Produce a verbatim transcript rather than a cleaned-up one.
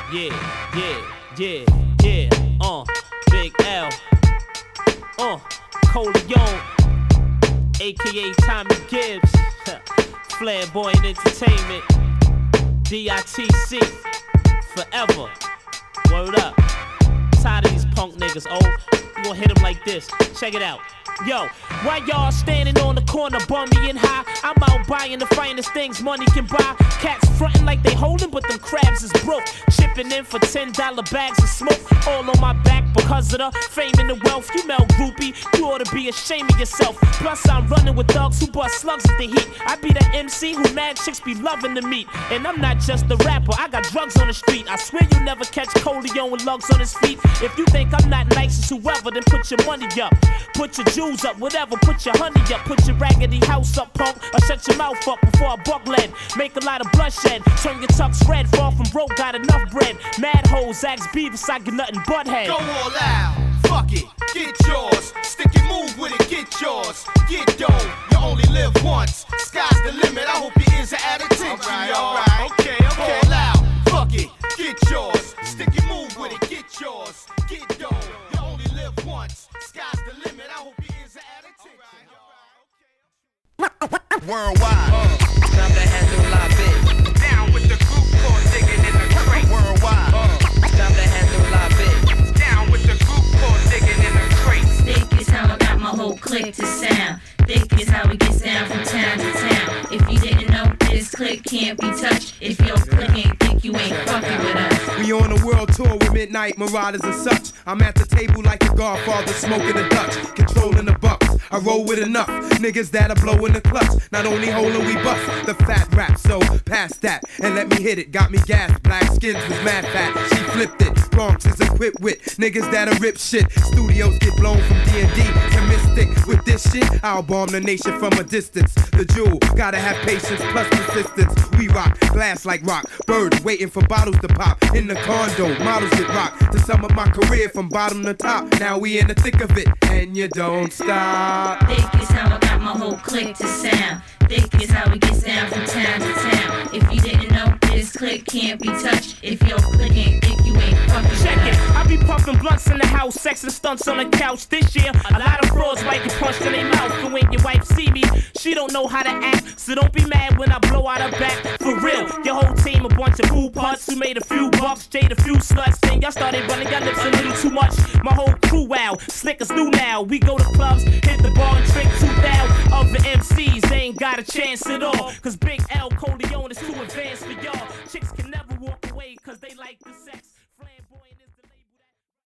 Yeah, yeah, yeah, yeah, uh, Big L, uh, Coleon, A K A Tommy Gibbs, Flamboyant Entertainment, D I T C, forever, word up, tired of these punk niggas, oh, we gon' hit them like this, check it out. Yo, why y'all standing on the corner, bummy and high? I'm out buying the finest things money can buy. Cats frontin' like they holding, but them crabs is broke. Chipping in for ten dollar bags of smoke. All on my back because of the fame and the wealth. You melt groupie, you ought to be ashamed of yourself. Plus I'm running with thugs who bust slugs at the heat. I be the M C who mad chicks be loving to meet. And I'm not just a rapper, I got drugs on the street. I swear you never catch Coleon with lugs on his feet. If you think I'm not nice as whoever, then put your money up. Put your jewels up, whatever, put your honey up. Put your raggedy house up, punk, or shut your mouth up before I buck lead. Make a lot of bloodshed, turn your tux red. Far from broke, got enough bread. Mad hoes, ask Beavis, I get nothing but head. Go all out, fuck it, get yours. Stick and move with it, get yours. Get dough, you only live once. Sky's the limit, I hope your ears are at attention, right, y'all. Right. Okay, okay. All out, fuck it, get yours. Stick and move with it, get yours. Get dough, you only live once. Sky's the limit, I hope your ears are at attention, y'all. Worldwide, uh, time to handle la bit. Down with the group called digging in the crate. Worldwide, uh, time to handle la bit. Down with the group called digging in the crate. Thick is how I got my whole clique to sound. Thick is how it gets down from town to town. If you didn't know, this clique can't be touched. If your clique ain't thick, you ain't fucking with us. We on a world tour with Midnight Marauders and such. I'm at the table like the Godfather, smoking the Dutch, controlling the bucks. I roll with enough niggas that'll blow in the clutch. Not only holding we bust the fat rap, so pass that and let me hit it. Got me gas, black skins was mad fat. She flipped it. Bronx is equipped with niggas that'll rip shit. Studios get blown from D and D to Mystic. With this shit, I'll bomb the nation from a distance. The jewel, gotta have patience plus persistence. We rock glass like rock. Birds waiting for bottles to pop. In the condo, models get rocked. To sum up my career from bottom to top. Now we in the thick of it, and you don't stop. Thick is how I got my whole clique to sound. Thick is how it gets down from town to town. If you didn't know, this clique can't be touched. If your clique ain't thick, you ain't fucking with Check it, us. I be puffin' blunts in the house, sex and stunts on the couch. This year, a lot of frauds might get punched in their mouth. And when your wife see me, she don't know how to act. So don't be mad when I blow out her back. For real, your whole team a bunch of fool putts who made a few bucks, jade a few sluts. Then y'all started running your lips a little too much. My whole crew wow, slick as new now. We go to clubs, hit the bar and trick two thousand. Other M Cs, they ain't got a chance at all. Cause Big L Coleon is too advanced for y'all. Chicks can never walk away cause they like the sex.